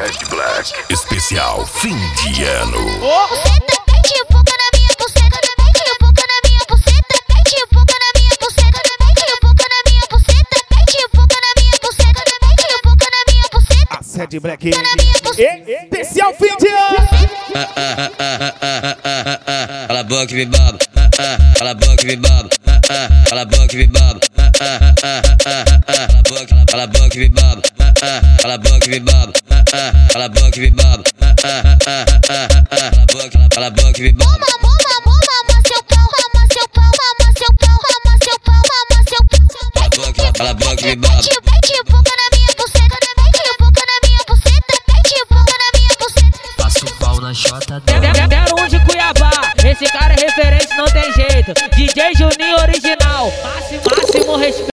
Red Black. Especial fim de ano. Buceta, mete boca na minha buceta, mete boca na minha buceta, mete boca na minha buceta, mete boca na minha buceta, mete boca na minha buceta, mete boca na minha buceta. A Red Black. Especial fim de ano. Cala a boca e me baba. Cala a boca e me baba. Cala a boca e me baba. Cala a boca e me baba. Cala a boca e me baba. Cala a boca e me baba. Cala a boca e me baba. Mama, seu pau, mama seu pau, mama seu pau, mama seu pau, mama seu pau. Cala a boca e me baba. Mete boca na minha buceta, mete boca na minha buceta, mete boca na minha buceta. Passa o pau na chota. 01 de Cuiabá, esse cara é referente, não tem jeito. DJ Juninho original, máximo.